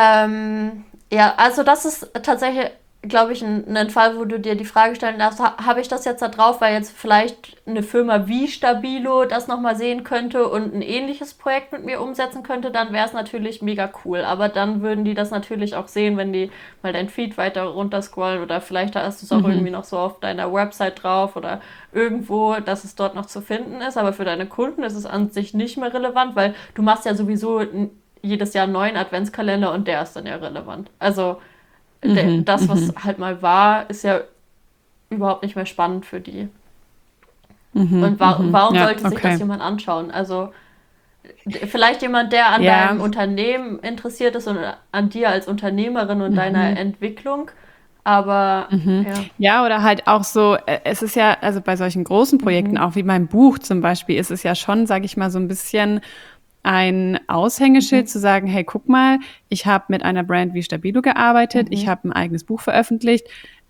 Ja, also das ist tatsächlich, glaube ich, ein Fall, wo du dir die Frage stellen darfst, habe ich das jetzt da drauf, weil jetzt vielleicht eine Firma wie Stabilo das nochmal sehen könnte und ein ähnliches Projekt mit mir umsetzen könnte, dann wäre es natürlich mega cool. Aber dann würden die das natürlich auch sehen, wenn die mal dein Feed weiter runterscrollen oder vielleicht hast du es auch irgendwie noch so auf deiner Website drauf oder irgendwo, dass es dort noch zu finden ist. Aber für deine Kunden ist es an sich nicht mehr relevant, weil du machst ja sowieso jedes Jahr einen neuen Adventskalender und der ist dann ja relevant. Also das, was halt mal war, ist ja überhaupt nicht mehr spannend für die. Und warum Ja, sollte sich okay. das jemand anschauen? Also vielleicht jemand, der an Ja. deinem Unternehmen interessiert ist und an dir als Unternehmerin und deiner Entwicklung. Aber ja. Ja, oder halt auch so, es ist ja, also bei solchen großen Projekten, auch wie mein Buch zum Beispiel, ist es ja schon, sage ich mal, so ein bisschen ein Aushängeschild zu sagen, hey, guck mal, ich habe mit einer Brand wie Stabilo gearbeitet, ich habe ein eigenes Buch veröffentlicht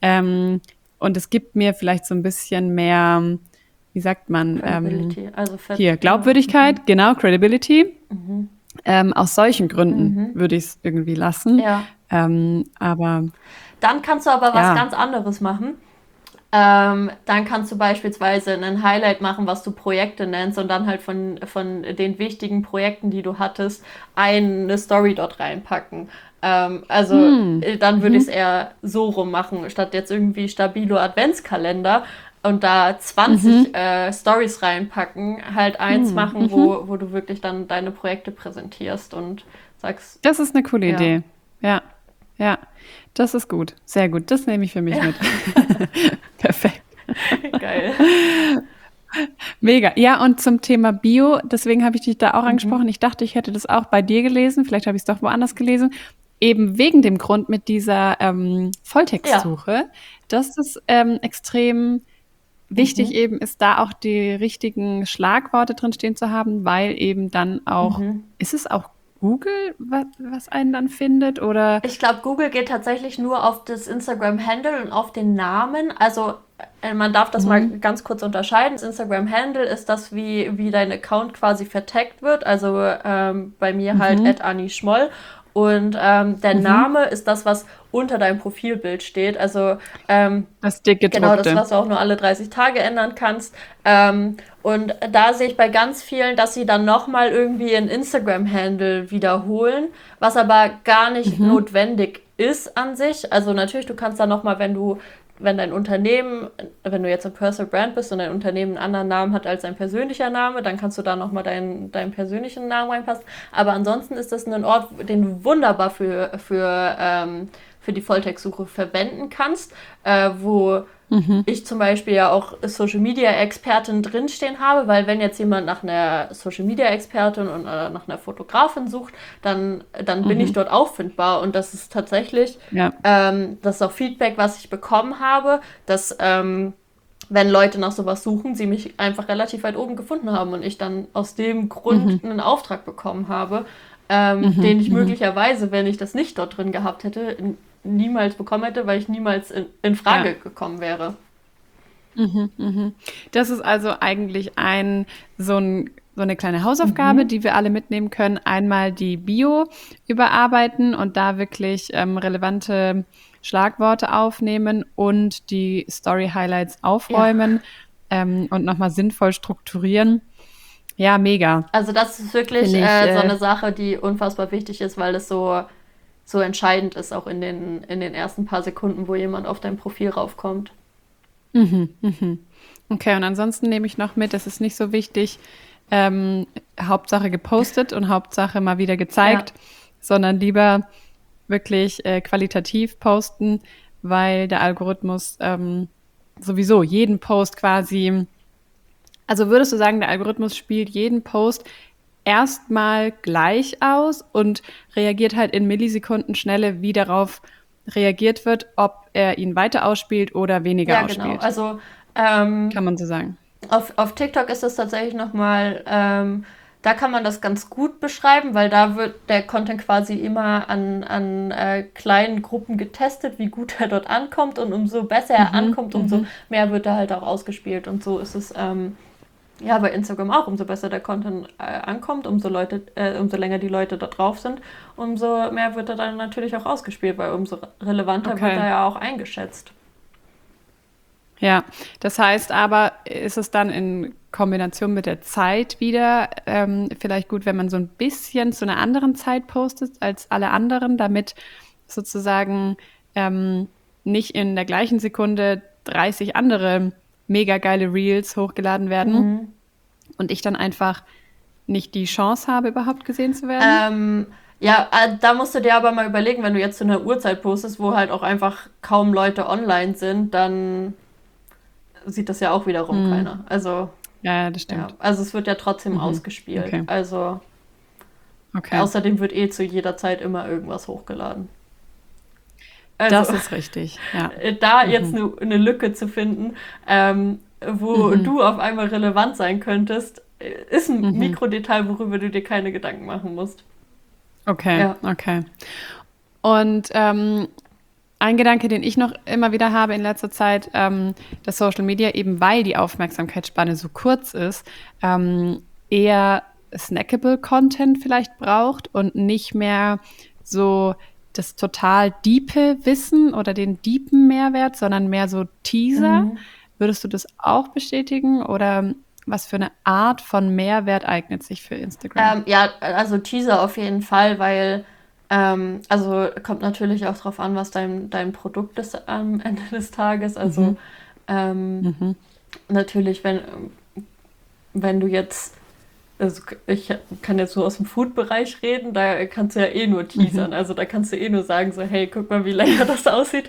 und es gibt mir vielleicht so ein bisschen mehr, wie sagt man, Credibility. Also hier, Glaubwürdigkeit, genau, Credibility. Aus solchen Gründen würde ich es irgendwie lassen. Ja. Aber Dann kannst du aber was Ja. ganz anderes machen. Dann kannst du beispielsweise ein Highlight machen, was du Projekte nennst und dann halt von den wichtigen Projekten, die du hattest, eine Story dort reinpacken. Dann würde ich es eher so rum machen, statt jetzt irgendwie Stabilo Adventskalender und da 20 Stories reinpacken, halt eins machen, wo du wirklich dann deine Projekte präsentierst und sagst, das ist eine coole Ja. Idee. Ja, ja, das ist gut. Sehr gut. Das nehme ich für mich mit. Perfekt. geil. Mega. Ja, und zum Thema Bio, deswegen habe ich dich da auch angesprochen. Ich dachte, ich hätte das auch bei dir gelesen. Vielleicht habe ich es doch woanders gelesen. Eben wegen dem Grund mit dieser Volltextsuche, dass es extrem wichtig eben ist, da auch die richtigen Schlagworte drinstehen zu haben, weil eben dann auch, ist es auch Google, was einen dann findet? Oder Ich glaube, Google geht tatsächlich nur auf das Instagram-Handle und auf den Namen. Also man darf das mal ganz kurz unterscheiden. Das Instagram-Handle ist das, wie dein Account quasi vertaggt wird. Also bei mir halt @AnniSchmoll. Und der Name ist das, was unter deinem Profilbild steht. Also das dick gedruckte? genau, das, was du auch nur alle 30 Tage ändern kannst. Und da sehe ich bei ganz vielen, dass sie dann nochmal irgendwie ein Instagram-Handle wiederholen, was aber gar nicht notwendig ist an sich. Also natürlich, du kannst dann nochmal, wenn dein Unternehmen, wenn du jetzt ein Personal Brand bist und dein Unternehmen einen anderen Namen hat als dein persönlicher Name, dann kannst du da nochmal deinen persönlichen Namen reinpassen. Aber ansonsten ist das ein Ort, den du wunderbar für die Volltextsuche verwenden kannst, wo ich zum Beispiel ja auch Social Media Expertin drinstehen habe, weil wenn jetzt jemand nach einer Social Media Expertin und nach einer Fotografin sucht, dann bin ich dort auffindbar und das ist tatsächlich, das ist auch Feedback, was ich bekommen habe, dass wenn Leute nach sowas suchen, sie mich einfach relativ weit oben gefunden haben und ich dann aus dem Grund einen Auftrag bekommen habe, den ich möglicherweise, wenn ich das nicht dort drin gehabt hätte, niemals bekommen hätte, weil ich niemals in Frage gekommen wäre. Das ist also eigentlich so eine kleine Hausaufgabe, die wir alle mitnehmen können. Einmal die Bio überarbeiten und da wirklich relevante Schlagworte aufnehmen und die Story-Highlights aufräumen und nochmal sinnvoll strukturieren. Ja, mega. Also das ist wirklich Finde ich, so eine Sache, die unfassbar wichtig ist, weil es so entscheidend ist, auch in den ersten paar Sekunden, wo jemand auf dein Profil raufkommt. Okay, und ansonsten nehme ich noch mit, es ist nicht so wichtig, Hauptsache gepostet und Hauptsache mal wieder gezeigt, sondern lieber wirklich qualitativ posten, weil der Algorithmus sowieso jeden Post quasi, also würdest du sagen, der Algorithmus spielt jeden Post erstmal gleich aus und reagiert halt in Millisekundenschnelle, wie darauf reagiert wird, ob er ihn weiter ausspielt oder weniger ausspielt. Genau. Also kann man so sagen. Auf TikTok ist das tatsächlich nochmal, da kann man das ganz gut beschreiben, weil da wird der Content quasi immer an kleinen Gruppen getestet, wie gut er dort ankommt und umso besser er ankommt, umso mehr wird er halt auch ausgespielt und so ist es Ja, bei Instagram auch. Umso besser der Content ankommt, umso länger die Leute da drauf sind, umso mehr wird er dann natürlich auch ausgespielt, weil umso relevanter wird er ja auch eingeschätzt. Ja, das heißt aber, ist es dann in Kombination mit der Zeit wieder vielleicht gut, wenn man so ein bisschen zu einer anderen Zeit postet als alle anderen, damit sozusagen nicht in der gleichen Sekunde 30 andere mega geile Reels hochgeladen werden und ich dann einfach nicht die Chance habe, überhaupt gesehen zu werden? Ja, da musst du dir aber mal überlegen, wenn du jetzt zu einer Uhrzeit postest, wo halt auch einfach kaum Leute online sind, dann sieht das ja auch wiederum keiner. Also, ja, das stimmt. ja, also es wird ja trotzdem ausgespielt. Okay. Also, außerdem wird zu jeder Zeit immer irgendwas hochgeladen. Also, das ist richtig, ja. Da jetzt eine Lücke zu finden, wo du auf einmal relevant sein könntest, ist ein Mikrodetail, worüber du dir keine Gedanken machen musst. Okay. Und ein Gedanke, den ich noch immer wieder habe in letzter Zeit, dass Social Media, eben weil die Aufmerksamkeitsspanne so kurz ist, eher snackable Content vielleicht braucht und nicht mehr so das total diepe Wissen oder den deepen Mehrwert, sondern mehr so Teaser. Würdest du das auch bestätigen oder was für eine Art von Mehrwert eignet sich für Instagram? Ja, also Teaser auf jeden Fall, weil also kommt natürlich auch drauf an, was dein Produkt ist am Ende des Tages. Also natürlich, wenn du jetzt, also ich kann jetzt so aus dem Food-Bereich reden, da kannst du ja eh nur teasern. Also da kannst du eh nur sagen, so hey, guck mal, wie lecker das aussieht.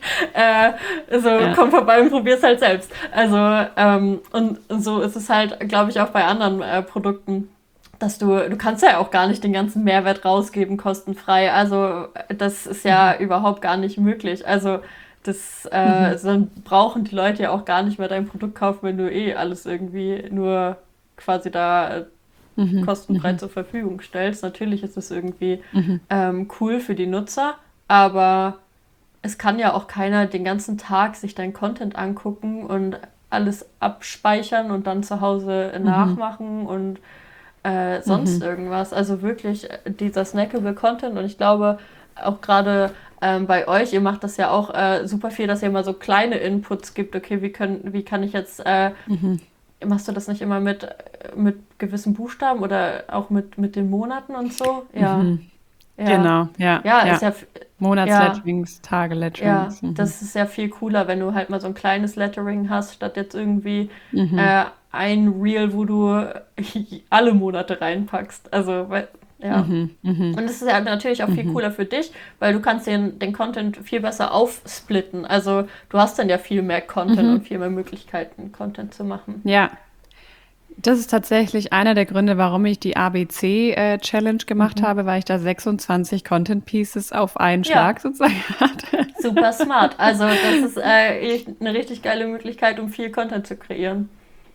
Komm vorbei und probier's halt selbst. Also und so ist es halt, glaube ich, auch bei anderen Produkten, dass du kannst ja auch gar nicht den ganzen Mehrwert rausgeben, kostenfrei. Also das ist ja überhaupt gar nicht möglich. Also das dann brauchen die Leute ja auch gar nicht mehr dein Produkt kaufen, wenn du alles irgendwie nur quasi da kostenfrei zur Verfügung stellst. Natürlich ist es irgendwie cool für die Nutzer, aber es kann ja auch keiner den ganzen Tag sich dein Content angucken und alles abspeichern und dann zu Hause nachmachen und sonst irgendwas. Also wirklich dieser snackable Content, und ich glaube auch gerade bei euch, ihr macht das ja auch super viel, dass ihr immer so kleine Inputs gibt. Okay, wie kann ich jetzt machst du das nicht immer mit gewissen Buchstaben oder auch mit den Monaten und so? Ja. Genau, ja. Ist ja Monatsletterings, Tageletterings. Ja, das ist ja viel cooler, wenn du halt mal so ein kleines Lettering hast, statt jetzt irgendwie ein Reel, wo du alle Monate reinpackst. Also, Und das ist ja natürlich auch viel cooler für dich, weil du kannst den Content viel besser aufsplitten. Also du hast dann ja viel mehr Content und viel mehr Möglichkeiten, Content zu machen. Ja, das ist tatsächlich einer der Gründe, warum ich die ABC-Challenge gemacht habe, weil ich da 26 Content-Pieces auf einen Schlag sozusagen hatte. Super smart. Also das ist eine richtig geile Möglichkeit, um viel Content zu kreieren.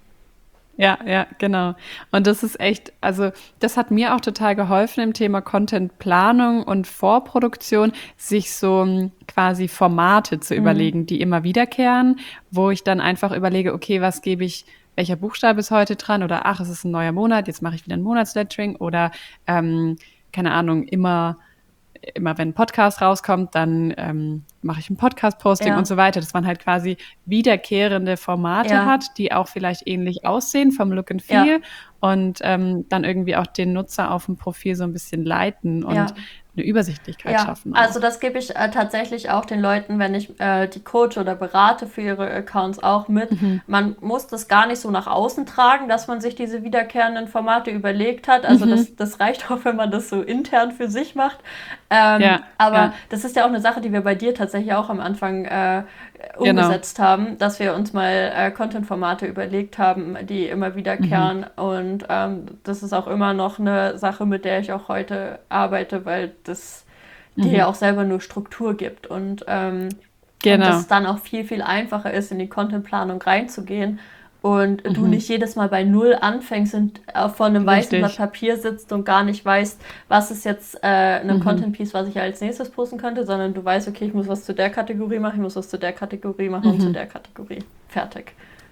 Ja, genau. Und das ist echt, also das hat mir auch total geholfen im Thema Contentplanung und Vorproduktion, sich so quasi Formate zu überlegen, die immer wiederkehren, wo ich dann einfach überlege, okay, welcher Buchstabe ist heute dran? Oder ach, es ist ein neuer Monat, jetzt mache ich wieder ein Monatslettering. Oder keine Ahnung, immer wenn ein Podcast rauskommt, dann mache ich ein Podcast-Posting und so weiter, dass man halt quasi wiederkehrende Formate hat, die auch vielleicht ähnlich aussehen vom Look and Feel und dann irgendwie auch den Nutzer auf dem Profil so ein bisschen leiten und eine Übersichtlichkeit schaffen. Auch. Also das gebe ich tatsächlich auch den Leuten, wenn ich die coache oder berate für ihre Accounts auch mit. Man muss das gar nicht so nach außen tragen, dass man sich diese wiederkehrenden Formate überlegt hat. Also das reicht auch, wenn man das so intern für sich macht. Aber das ist ja auch eine Sache, die wir bei dir tatsächlich auch am Anfang umgesetzt haben, dass wir uns mal Content-Formate überlegt haben, die immer wiederkehren. Und das ist auch immer noch eine Sache, mit der ich auch heute arbeite, weil das dir ja auch selber nur Struktur gibt und dass es dann auch viel, viel einfacher ist, in die Contentplanung reinzugehen und du nicht jedes Mal bei Null anfängst und vor einem weißen Blatt Papier sitzt und gar nicht weißt, was ist jetzt ein Content-Piece, was ich als nächstes posten könnte, sondern du weißt, okay, ich muss was zu der Kategorie machen, ich muss was zu der Kategorie machen und zu der Kategorie. Fertig.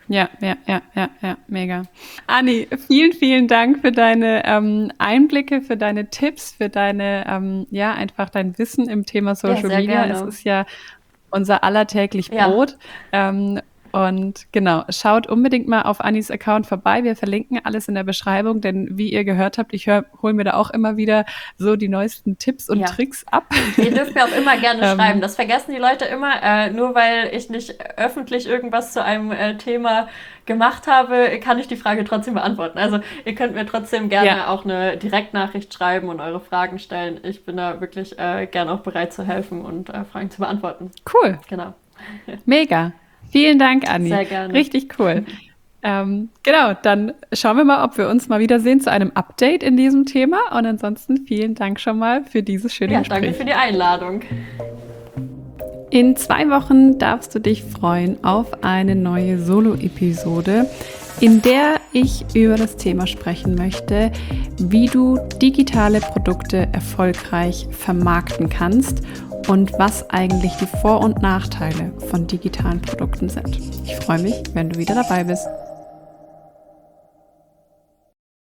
Ja, mega. Anni, vielen, vielen Dank für deine Einblicke, für deine Tipps, für deine, einfach dein Wissen im Thema Social sehr Media. gerne. Es ist ja unser allertäglich Ja. Brot. Und genau, schaut unbedingt mal auf Annis Account vorbei. Wir verlinken alles in der Beschreibung, denn wie ihr gehört habt, ich hole mir da auch immer wieder so die neuesten Tipps und Tricks ab. Ihr dürft mir auch immer gerne schreiben. Das vergessen die Leute immer. Nur weil ich nicht öffentlich irgendwas zu einem Thema gemacht habe, kann ich die Frage trotzdem beantworten. Also ihr könnt mir trotzdem gerne auch eine Direktnachricht schreiben und eure Fragen stellen. Ich bin da wirklich gerne auch bereit zu helfen und Fragen zu beantworten. Cool. Genau. Mega. Vielen Dank, Anni. Sehr gerne. Richtig cool. Genau, dann schauen wir mal, ob wir uns mal wiedersehen zu einem Update in diesem Thema. Und ansonsten vielen Dank schon mal für dieses schöne Gespräch. Danke für die Einladung. In 2 Wochen darfst du dich freuen auf eine neue Solo-Episode, in der ich über das Thema sprechen möchte, wie du digitale Produkte erfolgreich vermarkten kannst und was eigentlich die Vor- und Nachteile von digitalen Produkten sind. Ich freue mich, wenn du wieder dabei bist.